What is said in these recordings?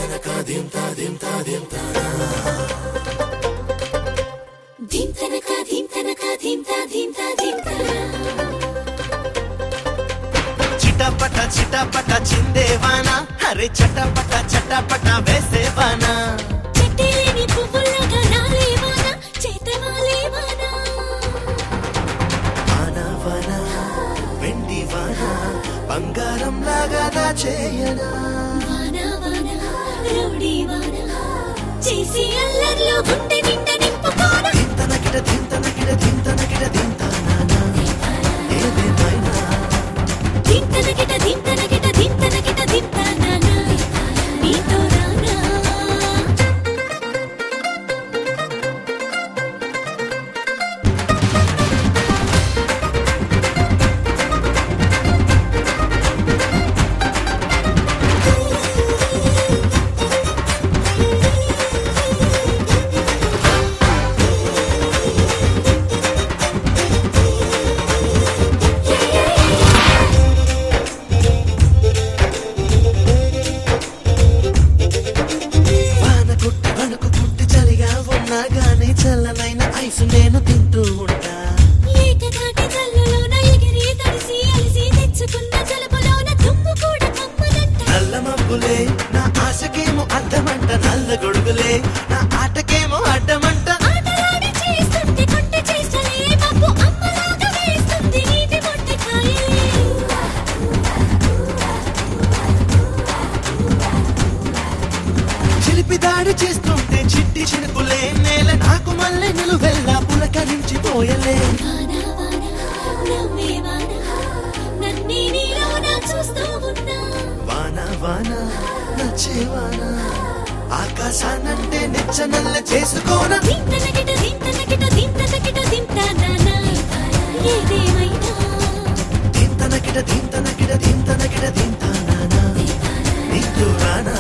చిటపట చిటపట చిందేవానా అరే చటపట చటపట వేసేవానా చెట్టేలేని పువ్వుల్లాగా నాలేవానా చేతమాలేవానా వానా వానా వెండి వానా బంగారం లాగా దాచేయనా వానా వానా రౌడీ వానా చేసి అల్లర్లో గుండె నిండా నింపుకోనా దింతనకిట దింతనకిట దింతనకిట దింతానా ఏదేమైనా దింతనకిట దింతనకిట దింతనకిట దింతానా నీతో రానా గాని చల్లనైన ఐసు నేను తింటూ ఉంటా ఏకధాటి జల్లులోన ఎగిరి తడిసి అలిసి తెచ్చుకున్న జలుబులోన తుమ్ము కూడా కమ్మనంట నల్ల మబ్బులే నా ఆశకేమో అడ్డమంట నల్ల గొడుగులే నా ఆటకేమో అడ్డమంట ఆటలాడి చేస్తుంటే కొంటె చేస్తలే మబ్బు అమ్మలాగా వేస్తుంది నీటి మొట్టకాయలే చిలిపి దాడి చేస్తుంటే చిట్టి చినుకులే నేల నాకు మళ్ళీ నిలువెల్లా పులకరించిపోయలే వానా వానా నవ్వే వానా నన్నే నీలోన చూస్తూ ఉన్నా వానా వానా నచ్చేవానా ఆకాశానంటే నెచ్చనల్ల చేసుకోనా దింతనకిట దింతనకిట దింతనకిట దింతానా ఏదేమైనా దింతనకిట దింతనకిట దింతనకిట దింతానా నీతో రానా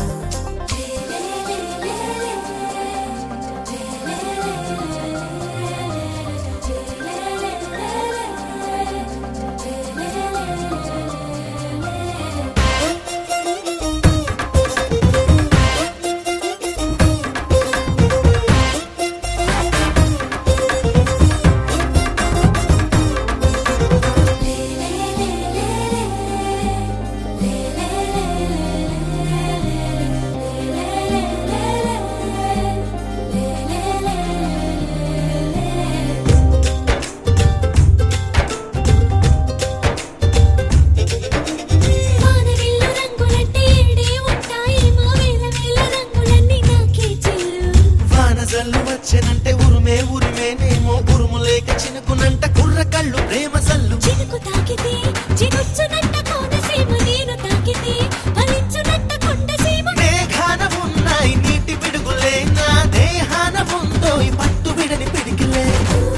వానవిల్లు రంగులంటే ఏడే ఉంటాయేమో వేల వేల రంగులన్నీ నాకే చెల్లు వానజల్లు వచ్చెనంటే ఉరుమే ఉరిమేనేమో ఉరుము లేక చినుకునంట కుర్ర కళ్ళు ప్రేమ సల్లు చినుకు తాకితే చిగుచ్చునంట కోనసీమ నేను తాకితే ఫలించునంట కొండసీమ మేఘాన ఉన్నాయి నీటి పిడుగులే నా దేహాన ఉందో ఈ పట్టు విడని పిడికిలే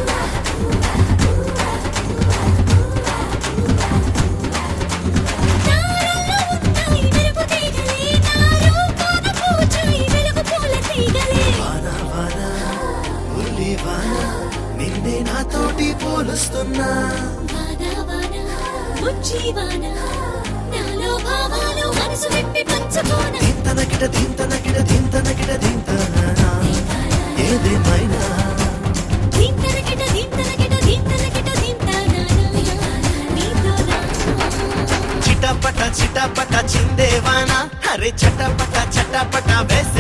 నారల్లో ఉన్నాయి మెరుపు తీగలే నా రూపాన పూచాయి వెలుగు పూల తీగలే వానా వానా ఉల్లి వానా నిన్నే నాతోటి పోలుస్తున్నా వానా వానా బుజ్జి వానా నాలో భావాలు మనసు విప్పి పంచుకోనా దింతనకిట దింతనకిట దింతనకిట దింతానా ఏదేమైనా దింతనకిట దింతనకిట దింతనకిట దింతానా నీతో రానా చిటపట చిటపట చిందేవానా అరే చటపట చటపట వేసే